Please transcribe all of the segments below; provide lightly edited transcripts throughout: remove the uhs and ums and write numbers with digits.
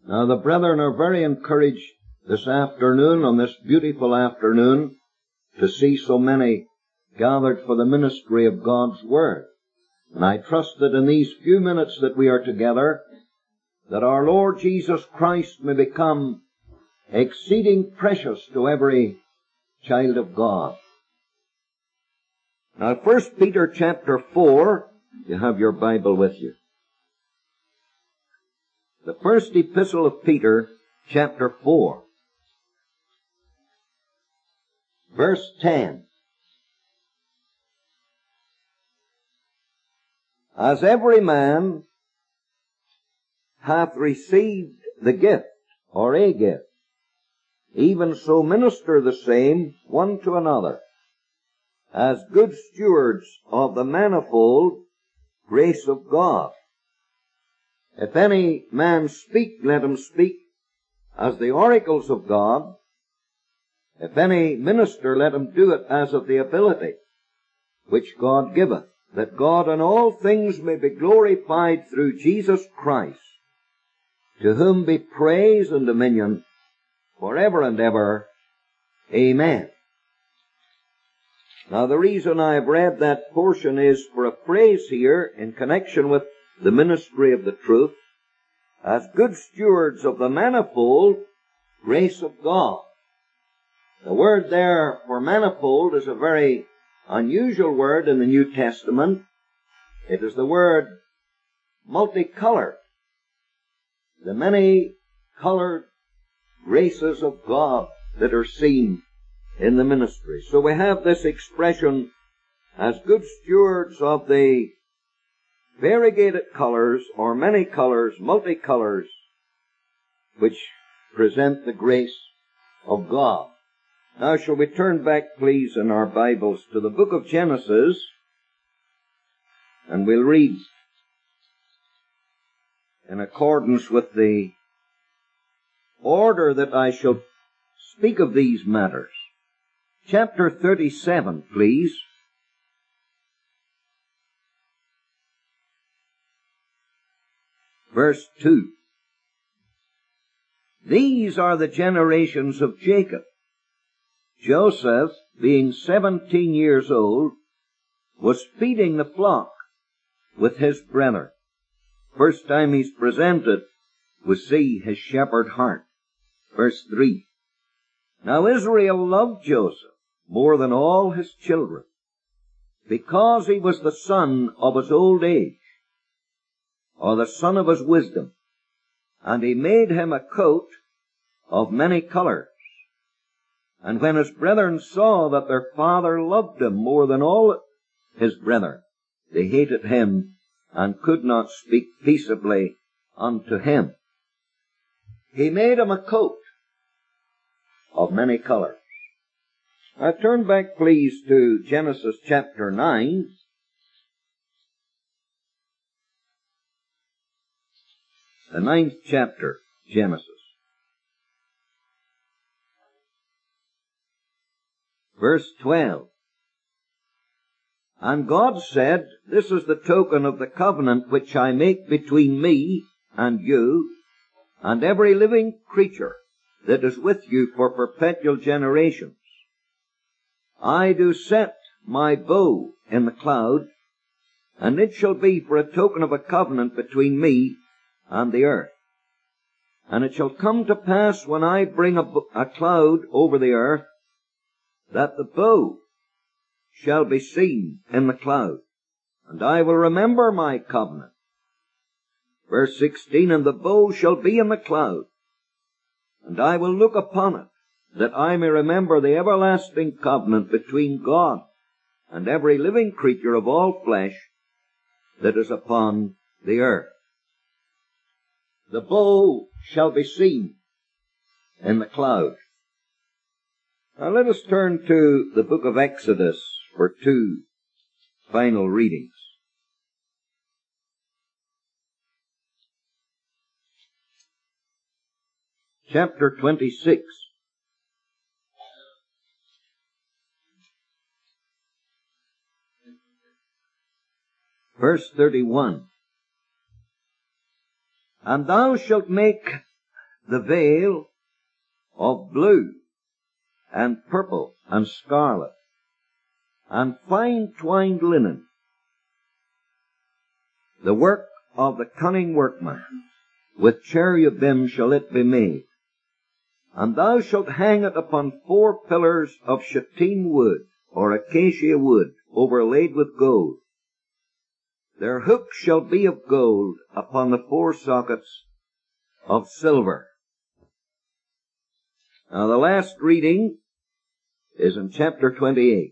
Now the brethren are very encouraged this afternoon, on this beautiful afternoon, to see so many gathered for the ministry of God's Word. And I trust that in these few minutes that we are together, that our Lord Jesus Christ may become exceeding precious to every child of God. Now 1 Peter chapter 4, you have your Bible with you. The first epistle of Peter, chapter 4, verse 10. As every man hath received the gift, or a gift, even so minister the same one to another, as good stewards of the manifold grace of God. If any man speak, let him speak as the oracles of God. If any minister, let him do it as of the ability which God giveth, that God in all things may be glorified through Jesus Christ, to whom be praise and dominion forever and ever. Amen. Now the reason I have read that portion is for a phrase here in connection with the ministry of the truth, as good stewards of the manifold grace of God. The word there for manifold is a very unusual word in the New Testament. It is the word multicolored. The many colored graces of God that are seen in the ministry. So we have this expression, as good stewards of the variegated colors, or many colors, multicolors, which present the grace of God. Now shall we turn back, please, in our Bibles to the book of Genesis, and we'll read in accordance with the order that I shall speak of these matters. Chapter 37, please. Verse 2. These are the generations of Jacob. Joseph, being 17 years old, was feeding the flock with his brethren. First time he's presented, we see his shepherd heart. Verse 3. Now Israel loved Joseph more than all his children, because he was the son of his old age, or the son of his wisdom, and he made him a coat of many colors. And when his brethren saw that their father loved him more than all his brethren, they hated him and could not speak peaceably unto him. He made him a coat of many colors. Now turn back, please, to Genesis chapter 9. The 9th chapter, Genesis. Verse 12. And God said, This is the token of the covenant which I make between me and you, and every living creature that is with you for perpetual generations. I do set my bow in the cloud, and it shall be for a token of a covenant between me and the earth. And it shall come to pass when I bring a cloud over the earth, that the bow shall be seen in the cloud, and I will remember my covenant. Verse 16, And the bow shall be in the cloud, and I will look upon it, that I may remember the everlasting covenant between God and every living creature of all flesh that is upon the earth. The bow shall be seen in the cloud. Now let us turn to the book of Exodus for two final readings. Chapter 26. Verse 31. And thou shalt make the veil of blue and purple and scarlet, and fine twined linen, the work of the cunning workman. With cherubim shall it be made. And thou shalt hang it upon 4 pillars of shittim wood, or acacia wood, overlaid with gold. Their hooks shall be of gold upon the 4 sockets of silver. Now the last reading is in chapter 28.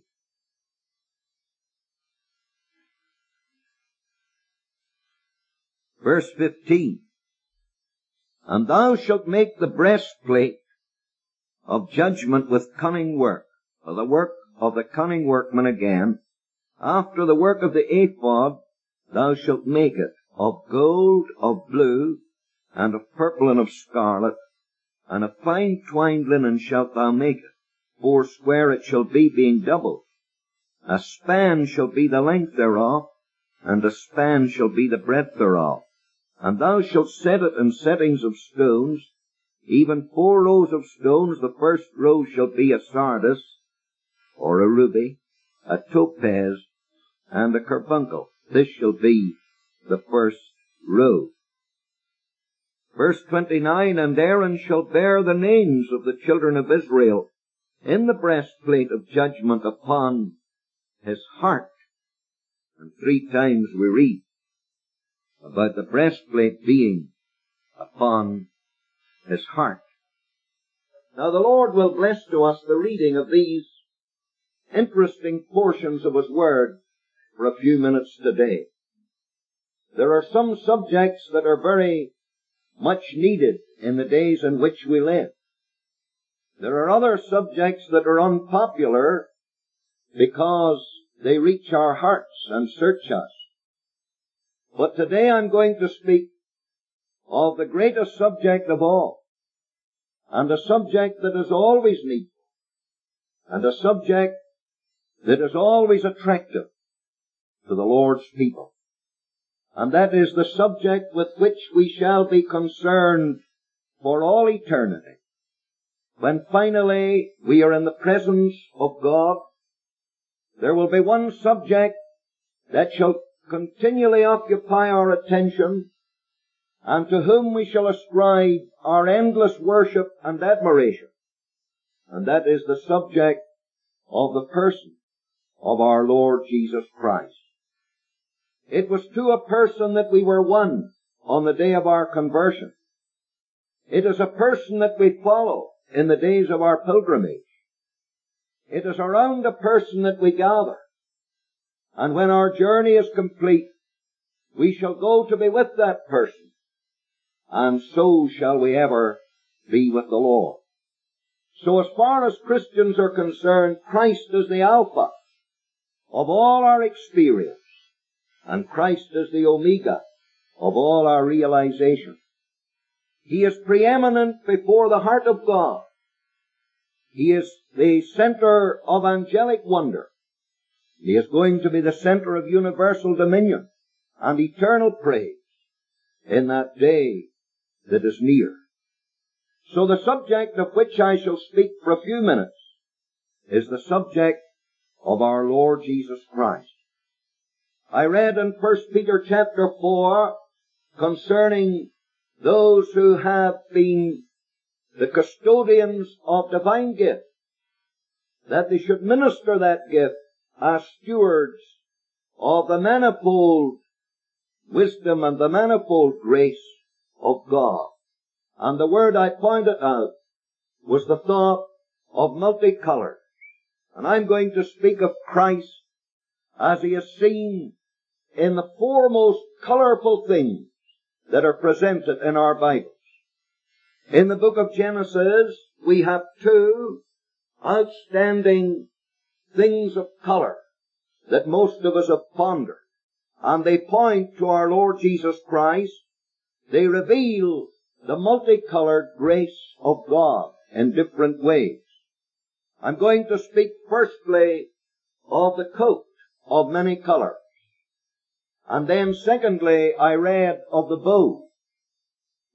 Verse 15. And thou shalt make the breastplate of judgment with cunning work, or the work of the cunning workman again. After the work of the ephod, thou shalt make it of gold, of blue, and of purple, and of scarlet, and of fine twined linen shalt thou make it. 4 square it shall be, being double. A span shall be the length thereof, and a span shall be the breadth thereof. And thou shalt set it in settings of stones, even 4 rows of stones. The first row shall be a sardius, or a ruby, a topaz, and a carbuncle. This shall be the first row. Verse 29, and Aaron shall bear the names of the children of Israel in the breastplate of judgment upon his heart. And 3 times we read about the breastplate being upon his heart. Now the Lord will bless to us the reading of these interesting portions of His Word for a few minutes today. There are some subjects that are very much needed in the days in which we live. There are other subjects that are unpopular because they reach our hearts and search us. But today I'm going to speak of the greatest subject of all, and a subject that is always needful, and a subject that is always attractive to the Lord's people. And that is the subject with which we shall be concerned for all eternity. When finally we are in the presence of God, there will be one subject that shall continually occupy our attention, and to whom we shall ascribe our endless worship and admiration. And that is the subject of the person of our Lord Jesus Christ. It was to a person that we were won on the day of our conversion. It is a person that we follow in the days of our pilgrimage. It is around a person that we gather. And when our journey is complete, we shall go to be with that person. And so shall we ever be with the Lord. So as far as Christians are concerned, Christ is the Alpha of all our experience, and Christ is the Omega of all our realization. He is preeminent before the heart of God. He is the center of angelic wonder. He is going to be the center of universal dominion and eternal praise in that day that is near. So the subject of which I shall speak for a few minutes is the subject of our Lord Jesus Christ. I read in 1 Peter chapter 4 concerning those who have been the custodians of divine gift, that they should minister that gift as stewards of the manifold wisdom and the manifold grace of God. And the word I pointed out was the thought of multicolored. And I'm going to speak of Christ as He is seen in the foremost colorful things that are presented in our Bibles. In the book of Genesis, we have 2 outstanding things of color that most of us have pondered. And they point to our Lord Jesus Christ. They reveal the multicolored grace of God in different ways. I'm going to speak firstly of the coat of many colors. And then secondly, I read of the bow.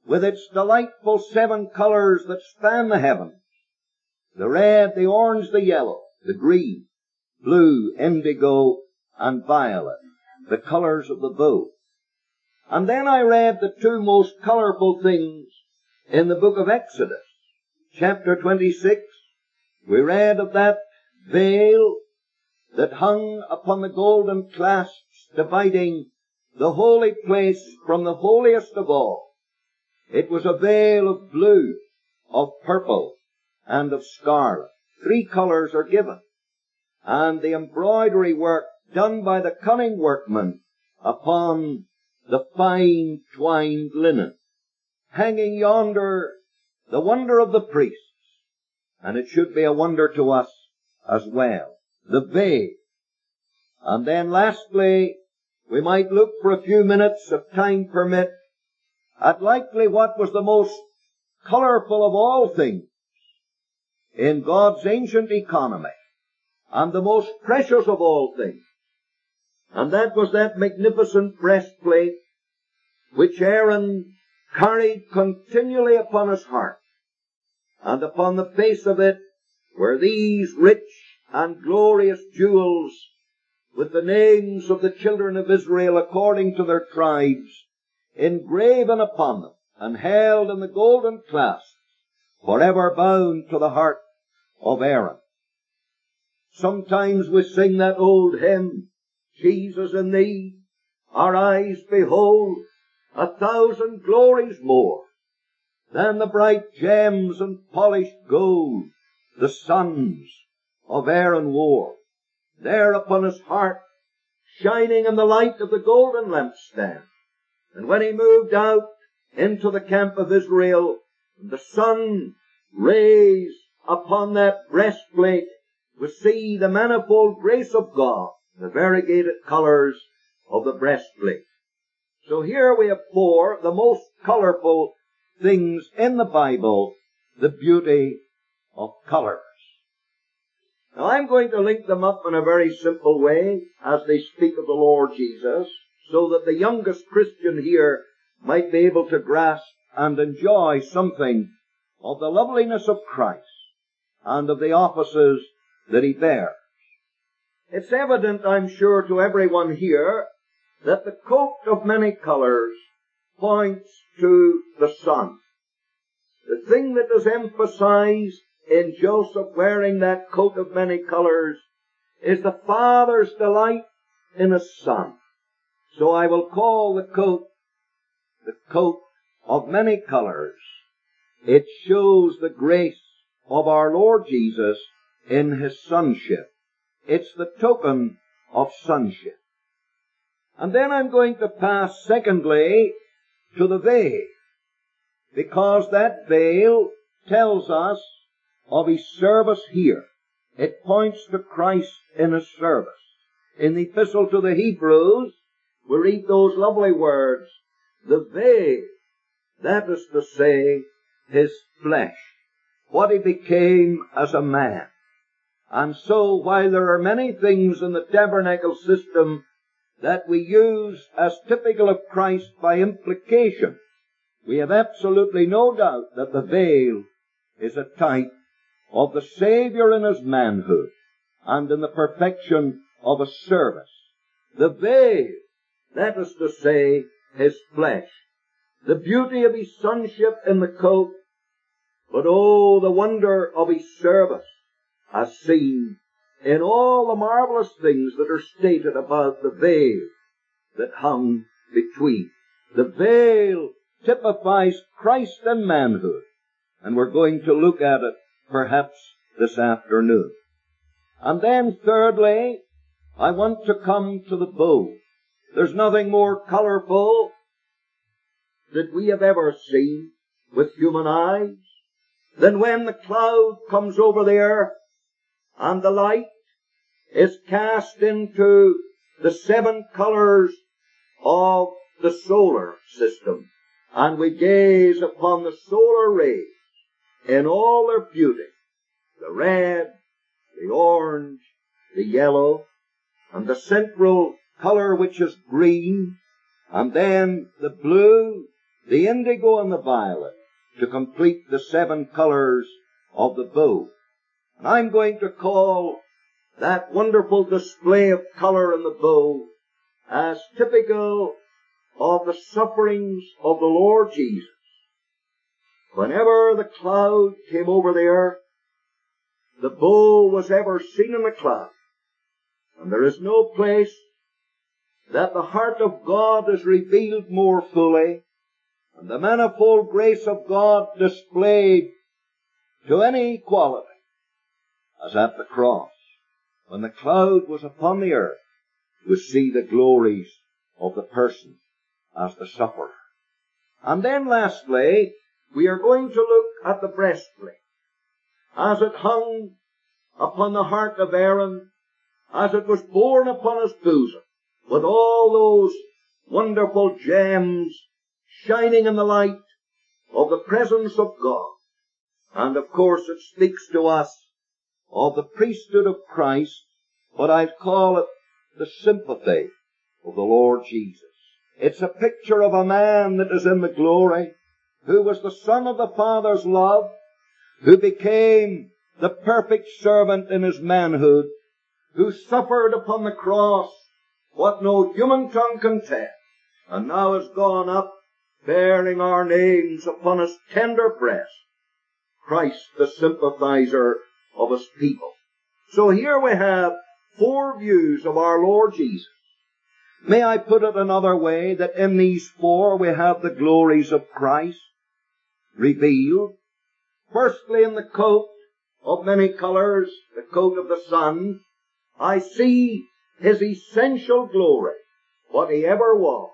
with its delightful 7 colors that span the heavens: the red, the orange, the yellow, the green, blue, indigo, and violet, the colors of the bow. And then I read the 2 most colorful things in the book of Exodus. Chapter 26, we read of that veil that hung upon the golden clasps dividing the holy place from the holiest of all. It was a veil of blue, of purple, and of scarlet. 3 colors are given. And the embroidery work done by the cunning workman upon the fine twined linen. Hanging yonder, the wonder of the priests, and it should be a wonder to us as well, the veil. And then lastly, we might look for a few minutes, if time permit, at likely what was the most colorful of all things in God's ancient economy, and the most precious of all things. And that was that magnificent breastplate which Aaron carried continually upon his heart. And upon the face of it were these rich and glorious jewels with the names of the children of Israel according to their tribes engraven upon them and held in the golden clasps, forever bound to the heart of Aaron. Sometimes we sing that old hymn, Jesus in thee, our eyes behold 1,000 glories more than the bright gems and polished gold the sons of Aaron wore. There upon his heart, shining in the light of the golden lampstand. And when he moved out into the camp of Israel, the sun rays upon that breastplate, we see the manifold grace of God, the variegated colors of the breastplate. So here we have 4, the most colorful things in the Bible, the beauty of colors. Now I'm going to link them up in a very simple way as they speak of the Lord Jesus, so that the youngest Christian here might be able to grasp and enjoy something of the loveliness of Christ and of the offices that he bears. It's evident, I'm sure, to everyone here that the coat of many colors points to the sun. The thing that is emphasized in Joseph wearing that coat of many colors is the Father's delight in his Son. So I will call the coat of many colors. It shows the grace of our Lord Jesus in his sonship. It's the token of sonship. And then I'm going to pass, secondly, to the veil, because that veil tells us of his service here. It points to Christ in his service. In the epistle to the Hebrews, we read those lovely words, the veil, that is to say, his flesh, what he became as a man. And so, while there are many things in the tabernacle system that we use as typical of Christ by implication, we have absolutely no doubt that the veil is a type of the Savior in his manhood and in the perfection of his service. The veil, that is to say, his flesh. The beauty of his sonship in the coat, but oh, the wonder of his service as seen in all the marvelous things that are stated about the veil that hung between. The veil typifies Christ and manhood, and we're going to look at it perhaps this afternoon. And then thirdly, I want to come to the bow. There's nothing more colorful that we have ever seen with human eyes than when the cloud comes over the earth and the light is cast into the 7 colors of the solar system, and we gaze upon the solar rays in all their beauty, the red, the orange, the yellow, and the central color which is green, and then the blue, the indigo and the violet, to complete the 7 colors of the bow. And I'm going to call that wonderful display of color in the bow as typical of the sufferings of the Lord Jesus. Whenever the cloud came over the earth, the bow was ever seen in the cloud. And there is no place that the heart of God is revealed more fully, and the manifold grace of God displayed to any quality, as at the cross. When the cloud was upon the earth, we see the glories of the person as the sufferer. And then lastly, we are going to look at the breastplate, as it hung upon the heart of Aaron, as it was borne upon his bosom, with all those wonderful gems shining in the light of the presence of God. And of course it speaks to us of the priesthood of Christ, but I'd call it the sympathy of the Lord Jesus. It's a picture of a man that is in the glory, who was the son of the Father's love, who became the perfect servant in his manhood, who suffered upon the cross what no human tongue can tell, and now has gone up bearing our names upon his tender breast. Christ, the sympathizer of his people. So here we have 4 views of our Lord Jesus. May I put it another way, that in these 4 we have the glories of Christ revealed. Firstly, in the coat of many colors, the coat of the sun, I see his essential glory, what he ever was,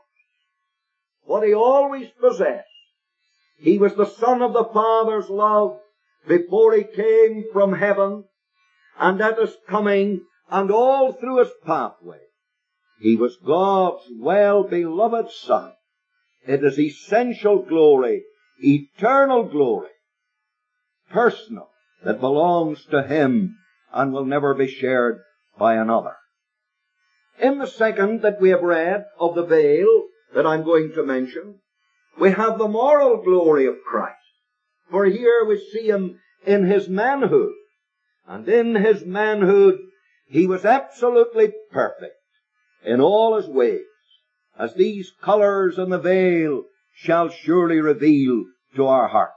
what he always possessed. He was the son of the Father's love before he came from heaven, and at his coming and all through his pathway, he was God's well-beloved Son. It is essential glory, eternal glory, personal, that belongs to him and will never be shared by another. In the second that we have read of the veil that I'm going to mention, we have the moral glory of Christ. For here we see him in his manhood. And in his manhood, he was absolutely perfect in all his ways, as these colors in the veil shall surely reveal to our hearts.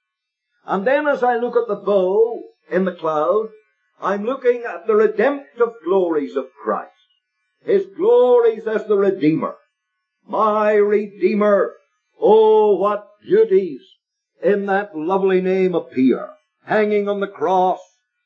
And then as I look at the bow in the cloud, I'm looking at the redemptive glories of Christ. His glories as the Redeemer. My Redeemer. Oh, what beauties in that lovely name appear. Hanging on the cross,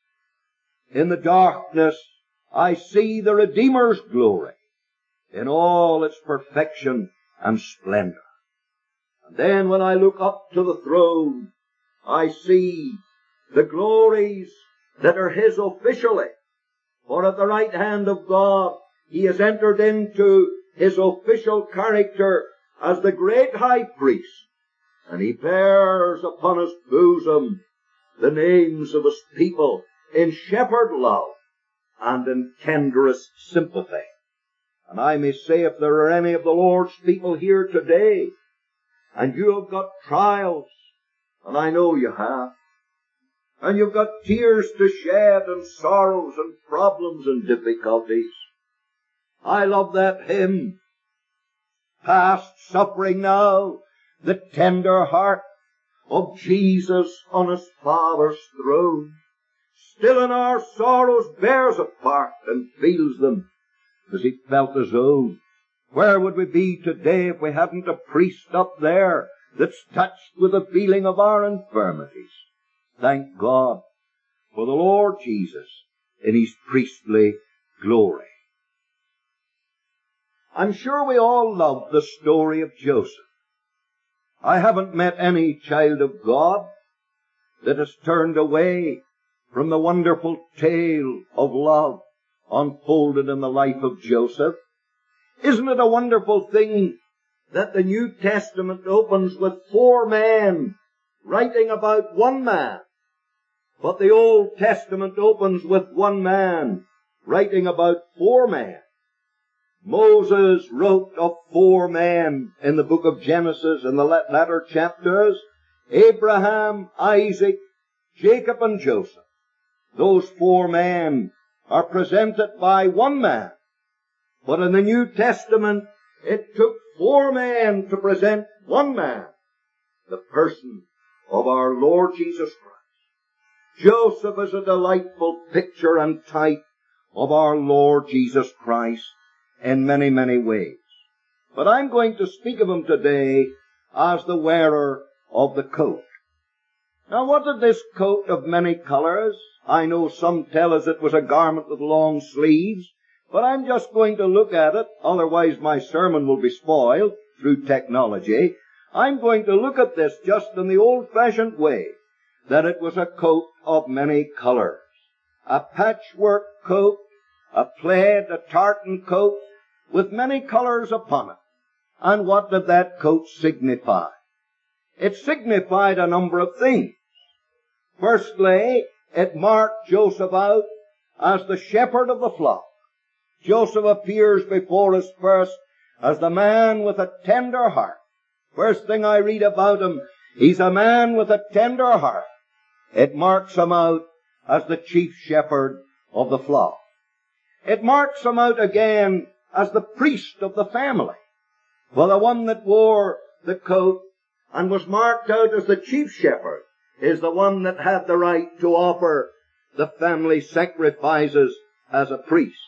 in the darkness, I see the Redeemer's glory in all its perfection and splendor. And then when I look up to the throne, I see the glories that are his officially. For at the right hand of God, he has entered into his official character as the great high priest, and he bears upon his bosom the names of his people in shepherd love and in tenderest sympathy. And I may say, if there are any of the Lord's people here today, and you have got trials, and I know you have, and you've got tears to shed and sorrows and problems and difficulties, I love that hymn, past suffering now, the tender heart of Jesus on his Father's throne, still in our sorrows bears a part and feels them as he felt his own. Where would we be today if we hadn't a priest up there that's touched with the feeling of our infirmities? Thank God for the Lord Jesus in his priestly glory. I'm sure we all love the story of Joseph. I haven't met any child of God that has turned away from the wonderful tale of love unfolded in the life of Joseph. Isn't it a wonderful thing that the New Testament opens with 4 men writing about 1 man, but the Old Testament opens with 1 man writing about 4 men? Moses wrote of 4 men in the book of Genesis in the latter chapters: Abraham, Isaac, Jacob, and Joseph. Those 4 men are presented by one man. But in the New Testament, it took 4 men to present one man, the person of our Lord Jesus Christ. Joseph is a delightful picture and type of our Lord Jesus Christ in many, many ways. But I'm going to speak of him today as the wearer of the coat. Now, what did this coat of many colors? I know some tell us it was a garment with long sleeves, but I'm just going to look at it, otherwise my sermon will be spoiled through technology. I'm going to look at this just in the old-fashioned way, that it was a coat of many colors. A patchwork coat, a plaid, a tartan coat, with many colors upon it. And what did that coat signify? It signified a number of things. Firstly, it marked Joseph out as the shepherd of the flock. Joseph appears before us first as the man with a tender heart. First thing I read about him, he's a man with a tender heart. It marks him out as the chief shepherd of the flock. It marks him out again as the priest of the family. For the one that wore the coat and was marked out as the chief shepherd is the one that had the right to offer the family sacrifices as a priest.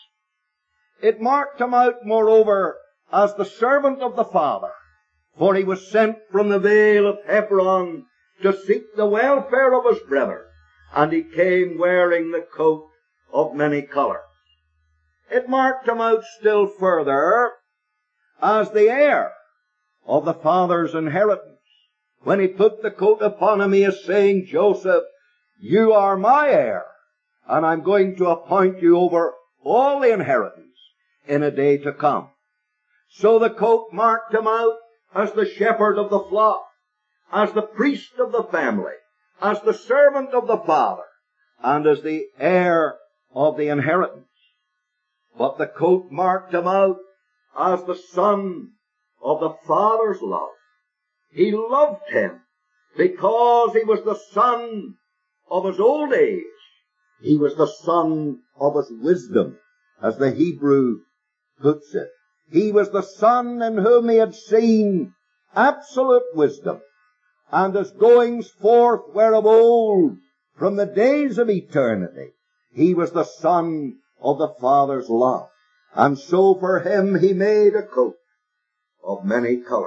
It marked him out, moreover, as the servant of the Father, for he was sent from the vale of Hebron to seek the welfare of his brother, and he came wearing the coat of many colors. It marked him out still further as the heir of the father's inheritance. When he put the coat upon him, he is saying, Joseph, you are my heir, and I'm going to appoint you over all the inheritance in a day to come. So the coat marked him out as the shepherd of the flock, as the priest of the family, as the servant of the Father, and as the heir of the inheritance. But the coat marked him out as the son of the Father's love. He loved him because he was the son of his old age. He was the son of his wisdom, as the Hebrew puts it. He was the son in whom he had seen absolute wisdom, and his goings forth were of old, from the days of eternity. He was the son of the Father's love. And so for him he made a coat of many colors.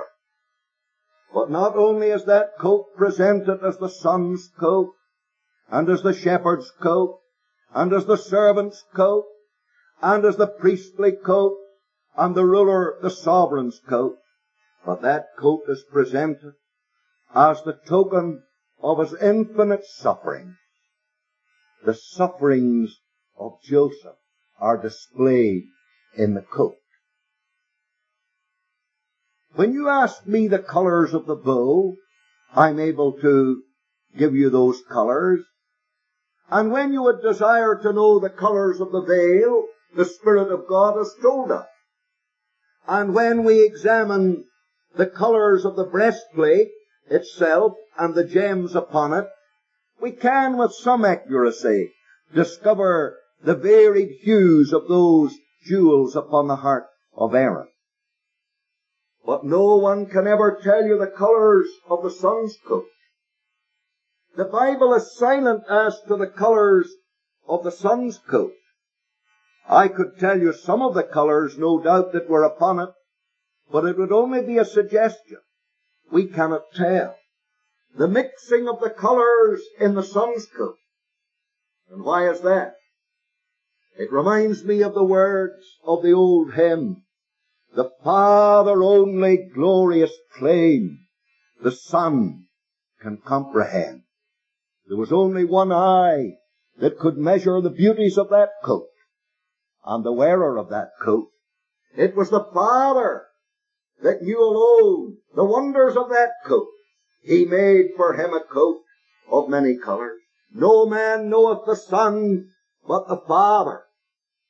But not only is that coat presented as the son's coat, and as the shepherd's coat, and as the servant's coat, and as the priestly coat, and the ruler, the sovereign's coat, but that coat is presented as the token of his infinite suffering. The sufferings of Joseph are displayed in the coat. When you ask me the colors of the bow, I'm able to give you those colors. And when you would desire to know the colors of the veil, the Spirit of God has told us. And when we examine the colors of the breastplate itself and the gems upon it, we can with some accuracy discover the varied hues of those jewels upon the heart of Aaron. But no one can ever tell you the colors of the son's coat. The Bible is silent as to the colors of the son's coat. I could tell you some of the colors, no doubt, that were upon it, but it would only be a suggestion. We cannot tell. The mixing of the colors in the son's coat. And why is that? It reminds me of the words of the old hymn. The Father only glorious claim the Son can comprehend. There was only one eye that could measure the beauties of that coat and the wearer of that coat. It was the Father that knew alone the wonders of that coat. He made for him a coat of many colors. No man knoweth the Son but the Father.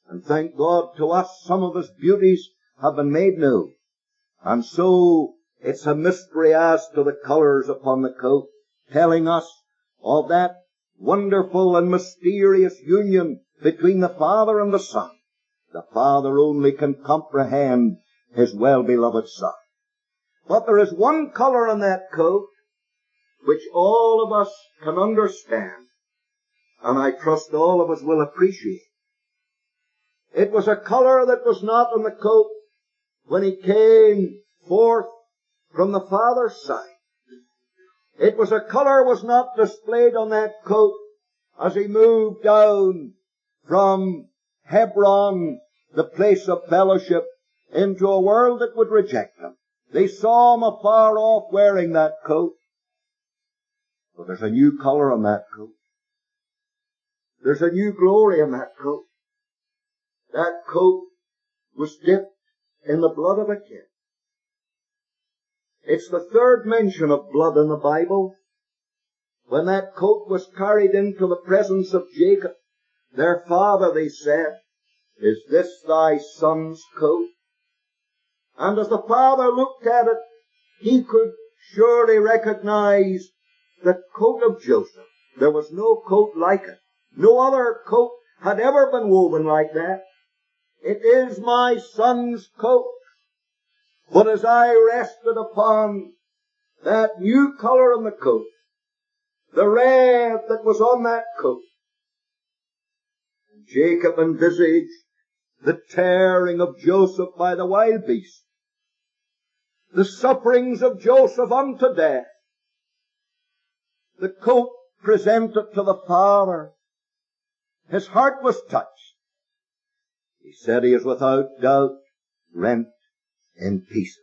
And thank God, to us some of His beauties have been made new. And so it's a mystery as to the colors upon the coat, telling us of that wonderful and mysterious union between the Father and the Son. The Father only can comprehend His well-beloved Son. But there is one color on that coat which all of us can understand, and I trust all of us will appreciate. It was a color that was not on the coat when He came forth from the Father's side. It was a color was not displayed on that coat as He moved down from Hebron, the place of fellowship, into a world that would reject Him. They saw Him afar off wearing that coat. But there's a new color on that coat. There's a new glory on that coat. That coat was dipped in the blood of a kid. It's the third mention of blood in the Bible. When that coat was carried into the presence of Jacob, their father, they said, "Is this thy son's coat?" And as the father looked at it, he could surely recognize the coat of Joseph. There was no coat like it. No other coat had ever been woven like that. "It is my son's coat." But as I rested upon that new color on the coat, the red that was on that coat, Jacob envisaged the tearing of Joseph by the wild beast, the sufferings of Joseph unto death, the coat presented to the Father. His heart was touched. He said he is without doubt rent in pieces.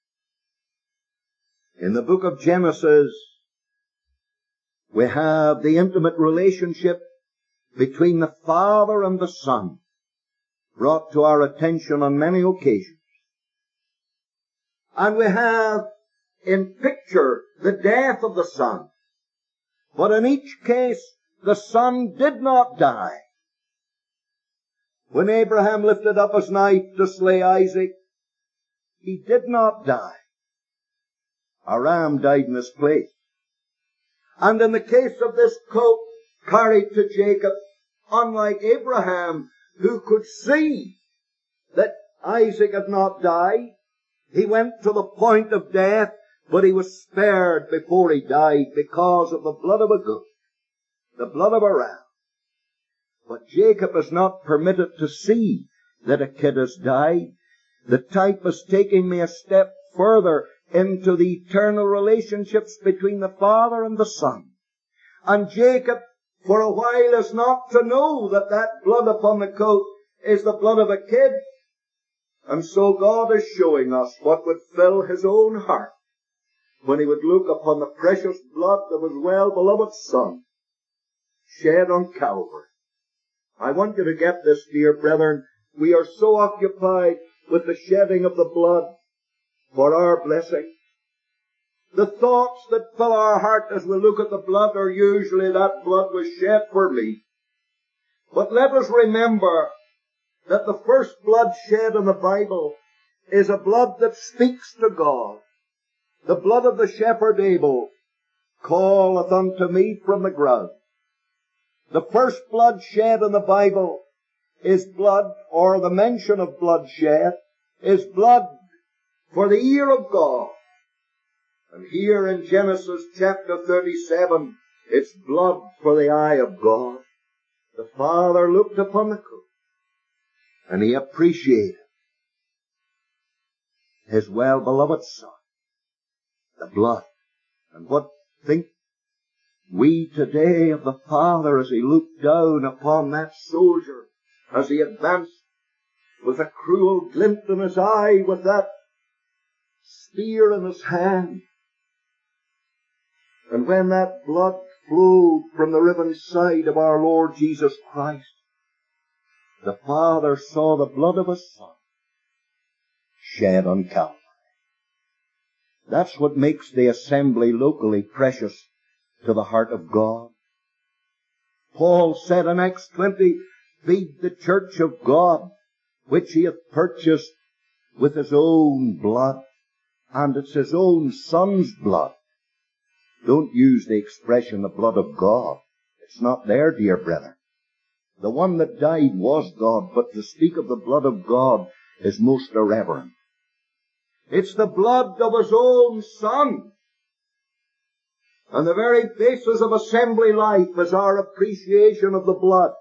In the book of Genesis, we have the intimate relationship between the Father and the Son brought to our attention on many occasions. And we have in picture the death of the Son. But in each case, the Son did not die. When Abraham lifted up his knife to slay Isaac, he did not die. A ram died in his place. And in the case of this coat carried to Jacob, unlike Abraham, who could see that Isaac had not died, he went to the point of death, but he was spared before he died because of the blood of a goat, the blood of a ram. But Jacob is not permitted to see that a kid has died. The type is taking me a step further into the eternal relationships between the Father and the Son. And Jacob, for a while, is not to know that that blood upon the coat is the blood of a kid. And so God is showing us what would fill His own heart when He would look upon the precious blood of His well-beloved Son shed on Calvary. I want you to get this, dear brethren. We are so occupied with the shedding of the blood for our blessing. The thoughts that fill our heart as we look at the blood are usually that blood was shed for me. But let us remember that the first blood shed in the Bible is a blood that speaks to God. The blood of the shepherd Abel calleth unto me from the ground. The first blood shed in the Bible is blood, or the mention of blood shed, is blood for the ear of God. And here in Genesis chapter 37, it's blood for the eye of God. The Father looked upon the coat, and He appreciated His well-beloved Son, the blood. And what think we today of the Father as He looked down upon that soldier, as he advanced with a cruel glint in his eye, with that spear in his hand. And when that blood flowed from the riven side of our Lord Jesus Christ, the Father saw the blood of His Son shed on Calvary. That's what makes the assembly locally precious to the heart of God. Paul said in Acts 20 feed the church of God, which he hath purchased with his own blood. And it's his own Son's blood. Don't use the expression the blood of God. It's not there, dear brother. The one that died was God, but to speak of the blood of God is most irreverent. It's the blood of his own Son. And the very basis of assembly life is our appreciation of the blood.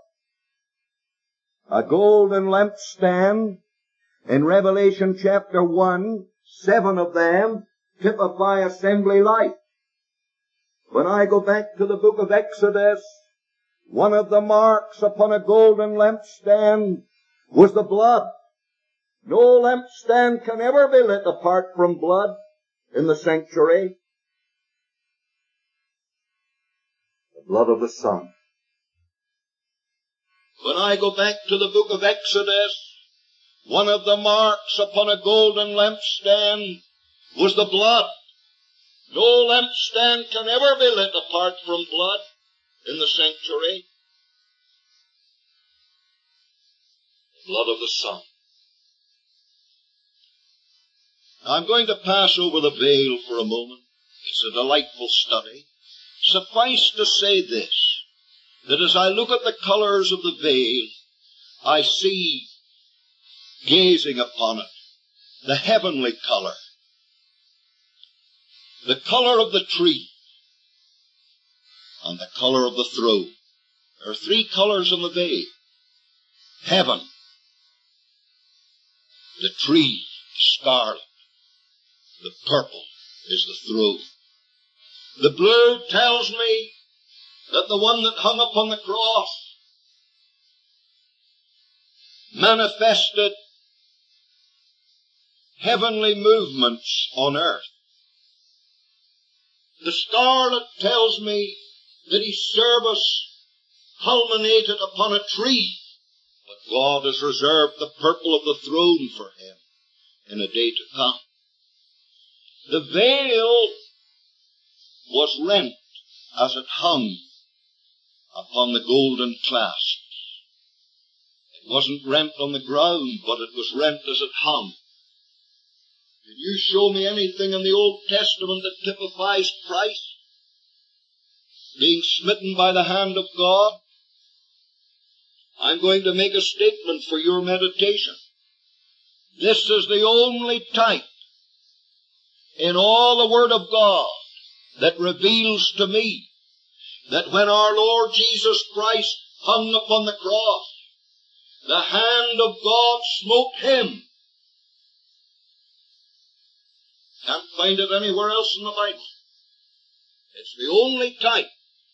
A golden lampstand in Revelation chapter 1, 7 of them typify assembly life. When I go back to the book of Exodus, one of the marks upon a golden lampstand was the blood. No lampstand can ever be lit apart from blood in the sanctuary. The blood of the Son. When I go back to the book of Exodus, one of the marks upon a golden lampstand was the blood. No lampstand can ever be lit apart from blood in the sanctuary. The blood of the Son. I'm going to pass over the veil for a moment. It's a delightful study. Suffice to say this, that as I look at the colors of the veil, I see, gazing upon it, the heavenly color, the color of the tree, and the color of the throne. There are three colors in the veil. Heaven, the tree, scarlet, the purple is the throne. The blue tells me that the one that hung upon the cross manifested heavenly movements on earth. The scarlet tells me that his service culminated upon a tree, but God has reserved the purple of the throne for him in a day to come. The veil was rent as it hung upon the golden clasps. It wasn't rent on the ground, but it was rent as it hung. Can you show me anything in the Old Testament that typifies Christ being smitten by the hand of God? I'm going to make a statement for your meditation. This is the only type in all the Word of God that reveals to me that when our Lord Jesus Christ hung upon the cross, the hand of God smote him. Can't find it anywhere else in the Bible. It's the only type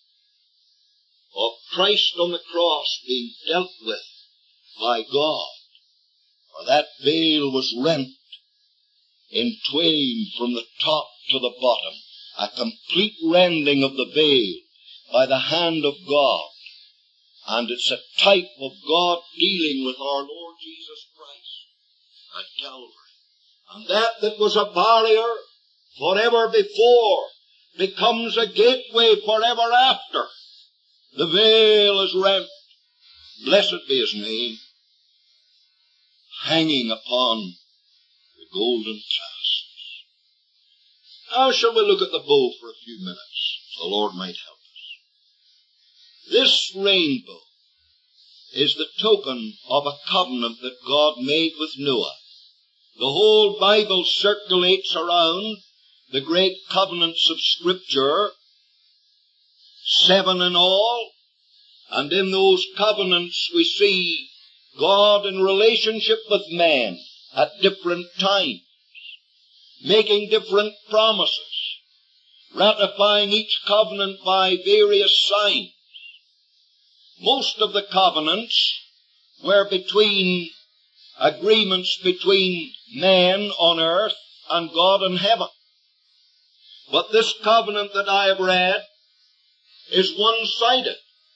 of Christ on the cross being dealt with by God. For that veil was rent in twain from the top to the bottom. A complete rending of the veil by the hand of God. And it's a type of God dealing with our Lord Jesus Christ at Calvary. And that was a barrier forever before becomes a gateway forever after. The veil is rent. Blessed be his name. Hanging upon the golden clasps. Now shall we look at the bow for a few minutes? The Lord might help us. This rainbow is the token of a covenant that God made with Noah. The whole Bible circulates around the great covenants of Scripture, 7 in all, and in those covenants we see God in relationship with man at different times, making different promises, ratifying each covenant by various signs. Most of the covenants were between agreements between man on earth and God in heaven. But this covenant that I have read is one-sided.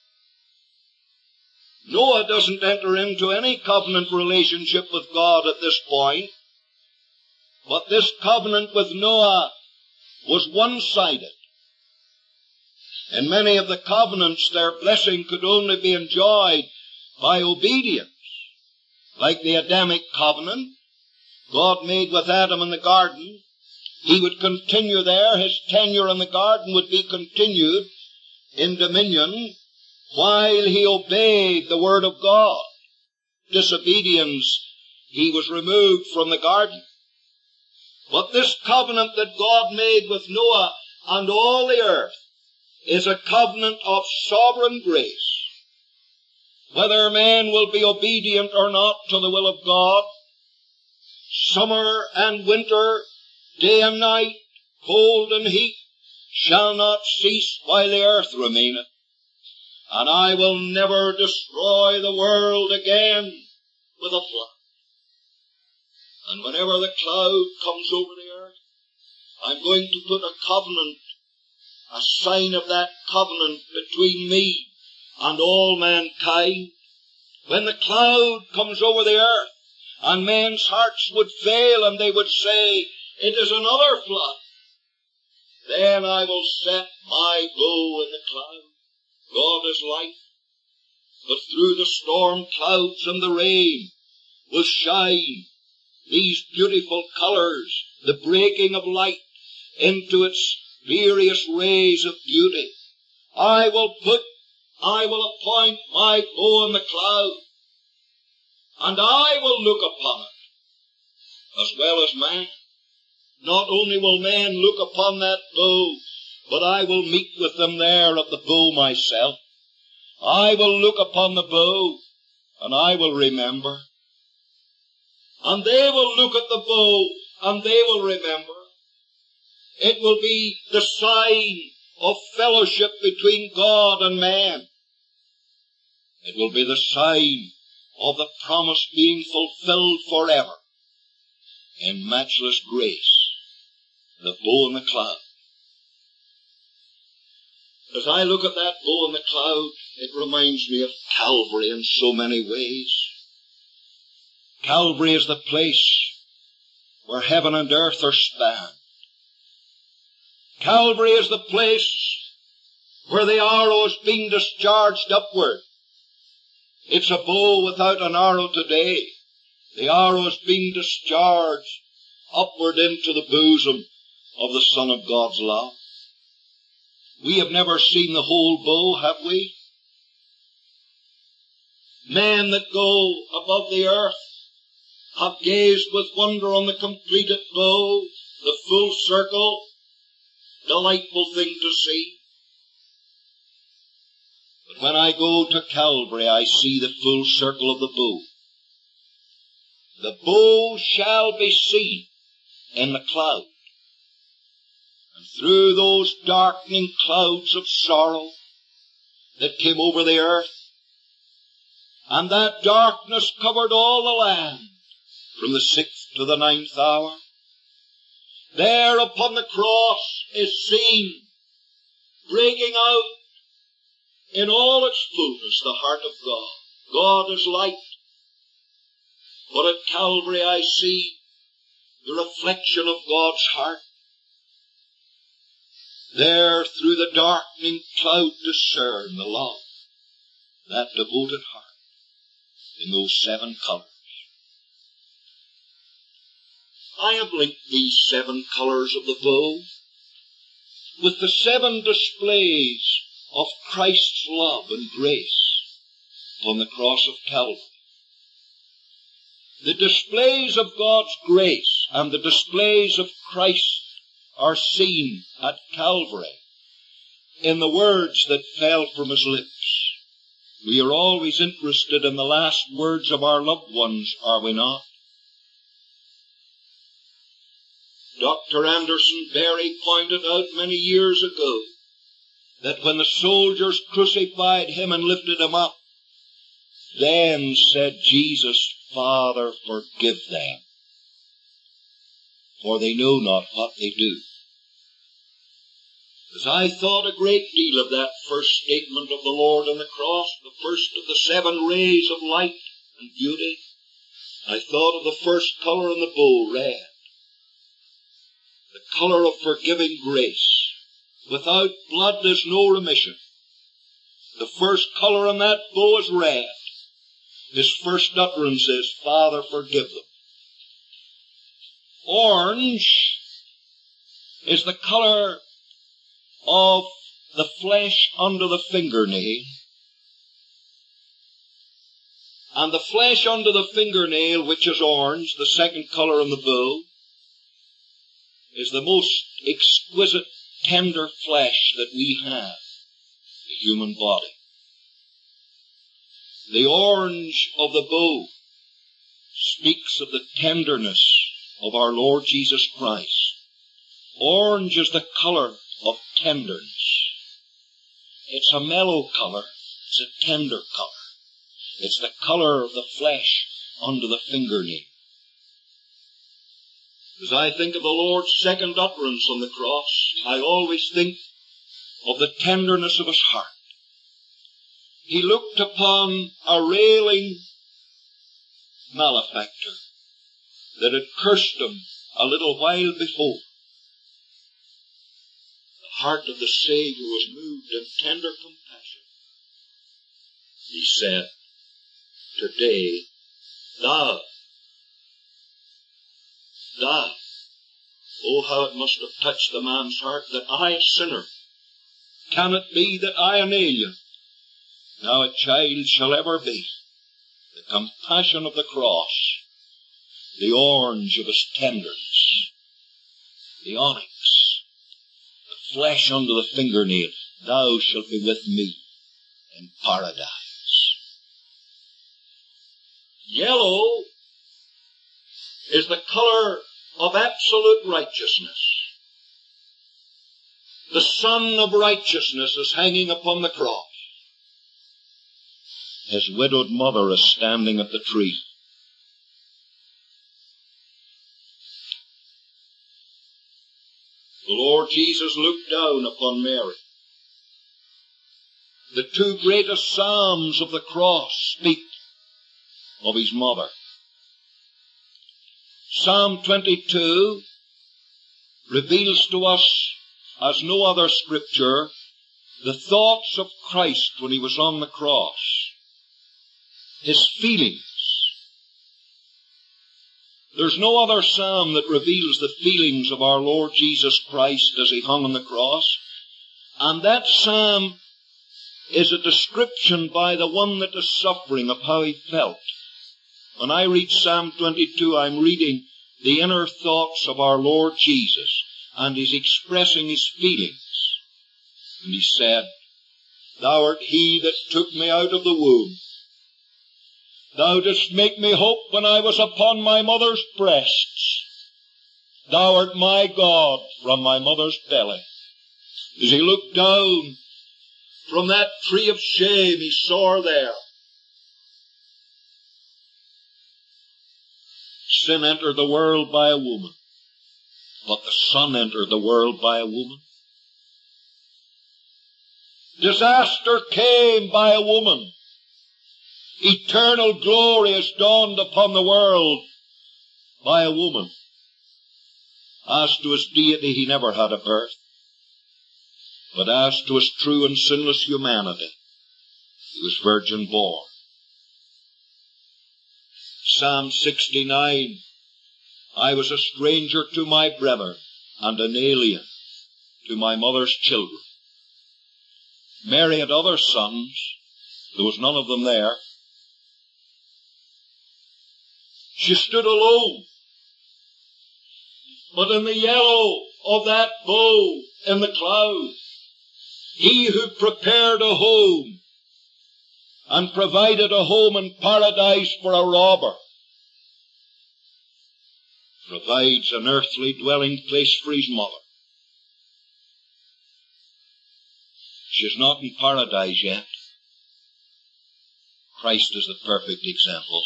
Noah doesn't enter into any covenant relationship with God at this point. But this covenant with Noah was one-sided. In many of the covenants, their blessing could only be enjoyed by obedience. Like the Adamic covenant God made with Adam in the garden, he would continue there. His tenure in the garden would be continued in dominion while he obeyed the word of God. Disobedience, he was removed from the garden. But this covenant that God made with Noah and all the earth is a covenant of sovereign grace. Whether man will be obedient or not to the will of God, summer and winter, day and night, cold and heat, shall not cease while the earth remaineth. And I will never destroy the world again with a flood. And whenever the cloud comes over the earth, I'm going to put a covenant, a sign of that covenant between me and all mankind. When the cloud comes over the earth, and men's hearts would fail, and they would say, it is another flood, then I will set my bow in the cloud. God is light, but through the storm clouds and the rain will shine these beautiful colors, the breaking of light into its various rays of beauty. I will appoint my bow in the cloud, and I will look upon it, as well as man. Not only will men look upon that bow, but I will meet with them there at the bow myself. I will look upon the bow, and I will remember. And they will look at the bow, and they will remember. It will be the sign of fellowship between God and man. It will be the sign of the promise being fulfilled forever in matchless grace, the bow in the cloud. As I look at that bow in the cloud, it reminds me of Calvary in so many ways. Calvary is the place where heaven and earth are spanned. Calvary is the place where the arrow is being discharged upward. It's a bow without an arrow today. The arrow is being discharged upward into the bosom of the Son of God's love. We have never seen the whole bow, have we? Men that go above the earth have gazed with wonder on the completed bow, the full circle, delightful thing to see. But when I go to Calvary, I see the full circle of the bow. The bow shall be seen in the cloud. And through those darkening clouds of sorrow that came over the earth, and that darkness covered all the land from the 6th to the 9th hour, there upon the cross is seen, breaking out in all its fullness, the heart of God. God is light. But at Calvary I see the reflection of God's heart. There through the darkening cloud discern the love, that devoted heart, in those 7 colors. I have linked these 7 colors of the bow with the 7 displays of Christ's love and grace on the cross of Calvary. The displays of God's grace and the displays of Christ are seen at Calvary in the words that fell from his lips. We are always interested in the last words of our loved ones, are we not? Dr. Anderson Berry pointed out many years ago that when the soldiers crucified him and lifted him up, then said Jesus, Father, forgive them, for they know not what they do. As I thought a great deal of that first statement of the Lord on the cross, the first of the 7 rays of light and beauty, I thought of the first color in the bow, red. The color of forgiving grace. Without blood there's no remission. The first color on that bow is red. His first utterance is, Father, forgive them. Orange is the color of the flesh under the fingernail. And the flesh under the fingernail, which is orange, the second color in the bow, is the most exquisite, tender flesh that we have, the human body. The orange of the bow speaks of the tenderness of our Lord Jesus Christ. Orange is the color of tenderness. It's a mellow color. It's a tender color. It's the color of the flesh under the fingernail. As I think of the Lord's second utterance on the cross, I always think of the tenderness of his heart. He looked upon a railing malefactor that had cursed him a little while before. The heart of the Savior was moved in tender compassion. He said, Today, thou, oh, how it must have touched the man's heart that I, a sinner, can it be that I, an alien, now a child shall ever be? The compassion of the cross, the orange of his tenderness, the onyx, the flesh under the fingernail, thou shalt be with me in paradise. Yellow is the color of absolute righteousness. The Son of Righteousness is hanging upon the cross. His widowed mother is standing at the tree. The Lord Jesus looked down upon Mary. The two greatest psalms of the cross speak of his mother. Psalm 22 reveals to us, as no other scripture, the thoughts of Christ when he was on the cross. His feelings. There's no other psalm that reveals the feelings of our Lord Jesus Christ as he hung on the cross. And that psalm is a description by the one that is suffering of how he felt. When I read Psalm 22, I'm reading the inner thoughts of our Lord Jesus, and he's expressing his feelings. And he said, Thou art he that took me out of the womb. Thou didst make me hope when I was upon my mother's breasts. Thou art my God from my mother's belly. As he looked down from that tree of shame, he saw her there. Sin entered the world by a woman, but the Son entered the world by a woman. Disaster came by a woman. Eternal glory has dawned upon the world by a woman. As to his deity, he never had a birth. But as to his true and sinless humanity, he was virgin born. Psalm 69, I was a stranger to my brethren and an alien to my mother's children. Mary had other sons. There was none of them there. She stood alone. But in the yellow of that bow in the cloud, he who prepared a home and provided a home in paradise for a robber provides an earthly dwelling place for his mother. She's not in paradise yet. Christ is the perfect example.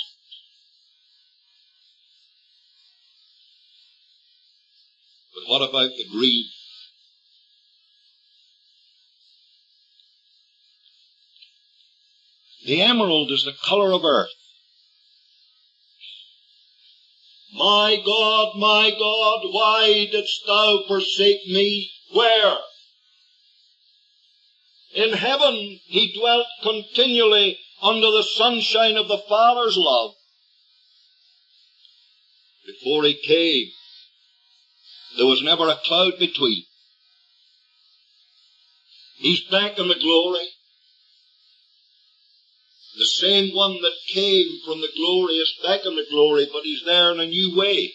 But what about the green? The emerald is the color of earth. My God, why didst thou forsake me? Where? In heaven he dwelt continually under the sunshine of the Father's love. Before he came, there was never a cloud between. He's back in the glory. The same one that came from the glory is back in the glory, but he's there in a new way.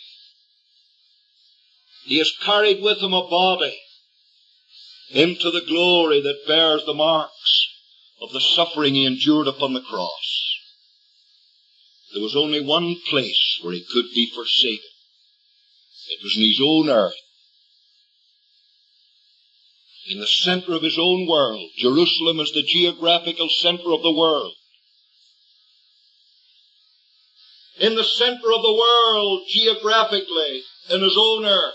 He has carried with him a body into the glory that bears the marks of the suffering he endured upon the cross. There was only one place where he could be forsaken. It was in his own earth. In the center of his own world. Jerusalem is the geographical center of the world. In the center of the world, geographically, in his own earth,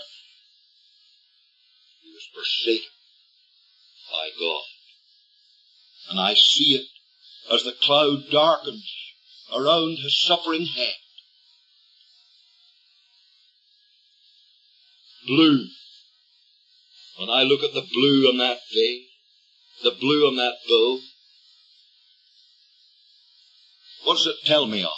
he was forsaken by God. And I see it as the cloud darkens around his suffering head. Blue. When I look at the blue on that veil, the blue on that bow, what does it tell me of?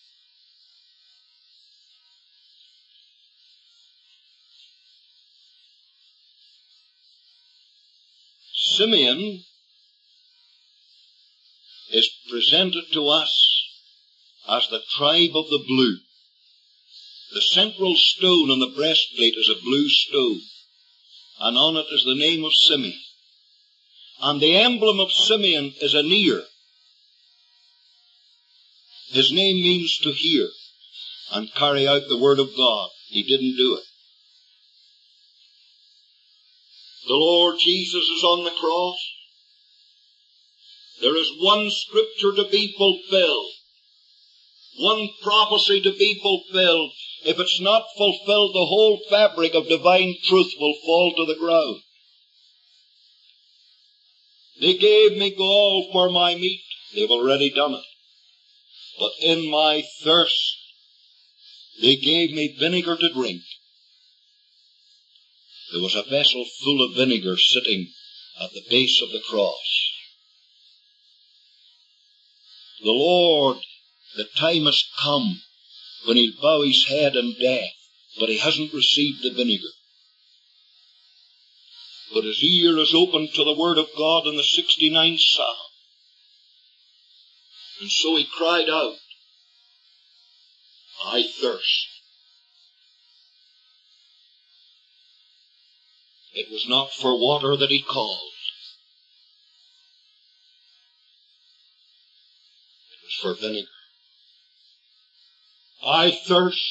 Simeon is presented to us as the tribe of the blue. The central stone on the breastplate is a blue stone, and on it is the name of Simeon. And the emblem of Simeon is an ear. His name means to hear and carry out the word of God. He didn't do it. The Lord Jesus is on the cross. There is one scripture to be fulfilled, one prophecy to be fulfilled. If it's not fulfilled, the whole fabric of divine truth will fall to the ground. They gave me gall for my meat. They've already done it. But in my thirst, they gave me vinegar to drink. There was a vessel full of vinegar sitting at the base of the cross. The Lord, the time has come when he'll bow his head in death, but he hasn't received the vinegar. But his ear is open to the word of God in the 69th Psalm. And so he cried out, I thirst. It was not for water that he called. It was for vinegar. I thirst.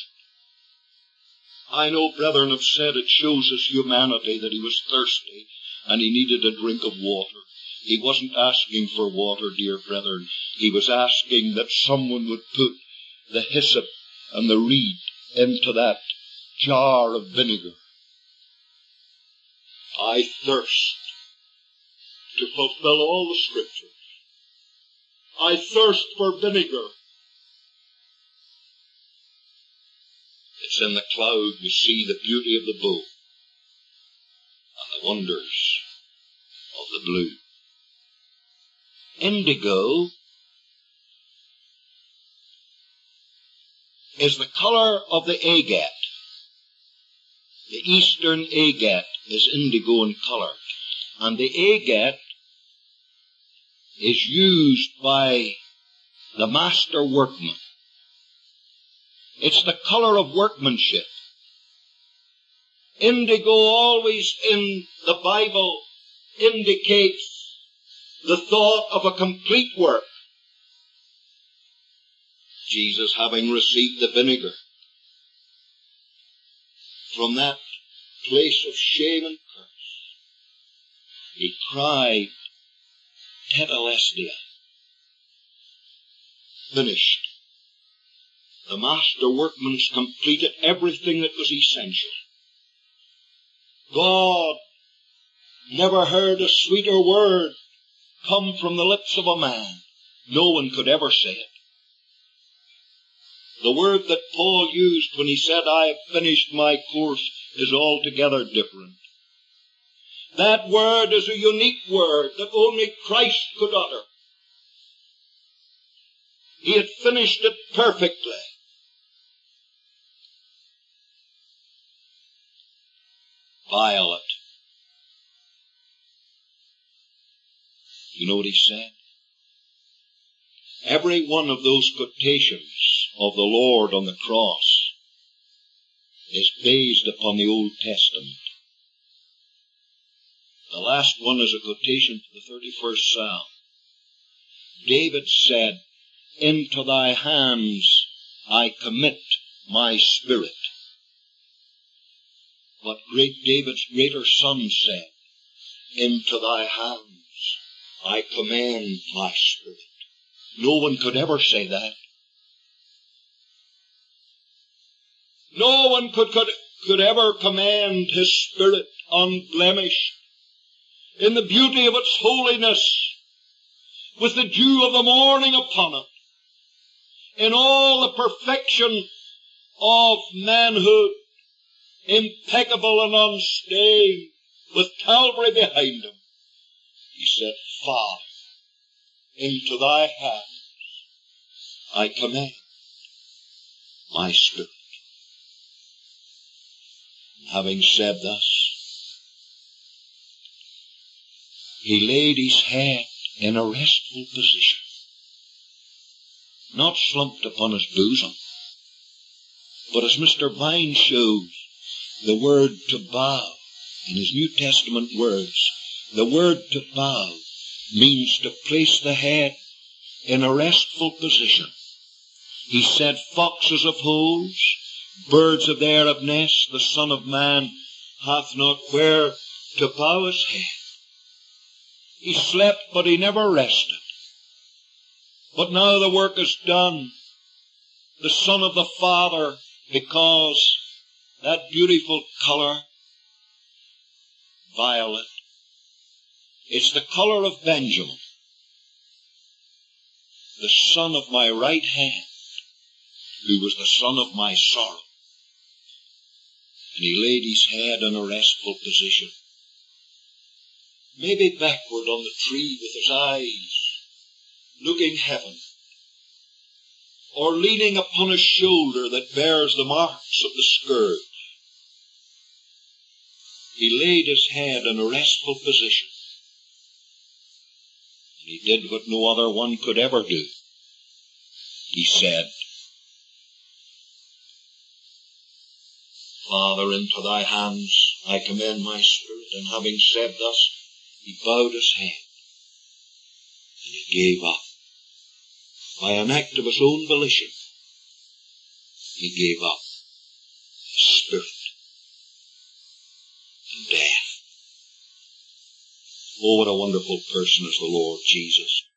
I know brethren have said it shows his humanity that he was thirsty and he needed a drink of water. He wasn't asking for water, dear brethren. He was asking that someone would put the hyssop and the reed into that jar of vinegar. I thirst to fulfill all the scriptures. I thirst for vinegar. It's in the cloud we see the beauty of the bow and the wonders of the blue. Indigo is the color of the agate. The eastern agate is indigo in color. And the agate is used by the master workman. It's the color of workmanship. Indigo always in the Bible indicates the thought of a complete work. Jesus, having received the vinegar from that place of shame and curse, he cried, Tetelestai, finished. The master workman's completed everything that was essential. God never heard a sweeter word come from the lips of a man. No one could ever say it. The word that Paul used when he said, I have finished my course, is altogether different. That word is a unique word that only Christ could utter. He had finished it perfectly. Violet. You know what he said? Every one of those quotations of the Lord on the cross is based upon the Old Testament. The last one is a quotation from the 31st Psalm. David said, "Into thy hands I commit my spirit." But great David's greater son said, "Into thy hands I commend my spirit." No one could ever say that. No one could ever commend his spirit unblemished in the beauty of its holiness, with the dew of the morning upon it, in all the perfection of manhood, impeccable and unstained, with Calvary behind him. He said, "Father, into thy hands I commend my spirit." Having said thus, he laid his head in a restful position, not slumped upon his bosom, but as Mr. Vine shows, the word to bow, in his New Testament words, the word to bow means to place the head in a restful position. He said, "Foxes have holes, birds of the air have nests, the Son of Man hath not where to bow his head." He slept, but he never rested. But now the work is done. The Son of the Father, because that beautiful color, violet, it's the color of Benjamin, the son of my right hand, who was the son of my sorrow. And he laid his head in a restful position, maybe backward on the tree with his eyes looking heaven, or leaning upon a shoulder that bears the marks of the scourge. He laid his head in a restful position. And he did what no other one could ever do. He said, "Father, into thy hands I commend my spirit." And having said thus, he bowed his head, and he gave up. By an act of his own volition, he gave up his spirit and death. Oh, what a wonderful person is the Lord Jesus.